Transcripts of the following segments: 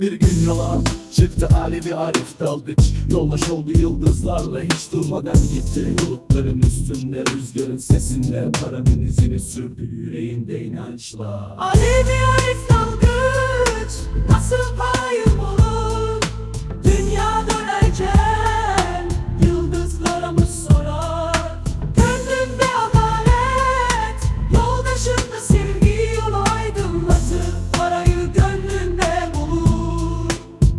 Bir gün yola çıktı Ali bir Arif Dalgıç. Yoldaş oldu yıldızlarla hiç durmadan gitti. Bulutların üstünde rüzgarın sesinde paranın izini sürdü yüreğinde inançla. Ali bir Arif Dalgıç nasıl parayı bulur? Dünya dönerken yıldızlara mı sorar? Gönlünde adalet, yoldaşında sevgi yolu aydınlatır. Parayı gönlünde bulur.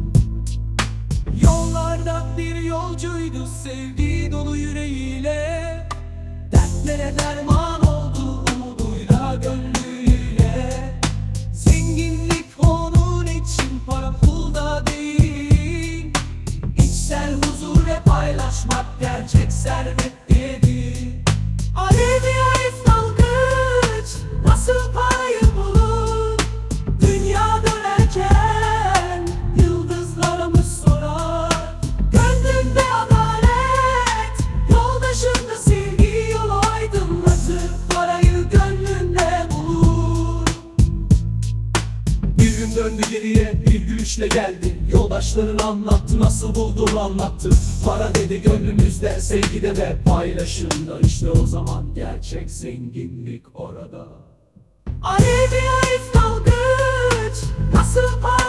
Yollarda bir yolcuydu sevgi dolu yüreğiyle. Dertlere derman oldu umuduyla gönlüyle. Zenginlik onun için para pulda değil. İçsel huzur ve paylaşmak gerçek servet dedi. Ali bir Arif Dalgıç nasıl parayı bulur? Dünya dönerken yıldızlara mı sorar? Gönlünde adalet, yoldaşında sevgi yolu aydınlatır. Parayı gönlünde bulur. Bir gün döndü geriye bir gülüşle geldi. Yoldaşların anlattı nasıl bulduğunu anlattı. Para dedi gönlümüzde, sevgide ve paylaşımda. İşte o zaman gerçek zenginlik orada. Ali bir Arif Dalgıç nasıl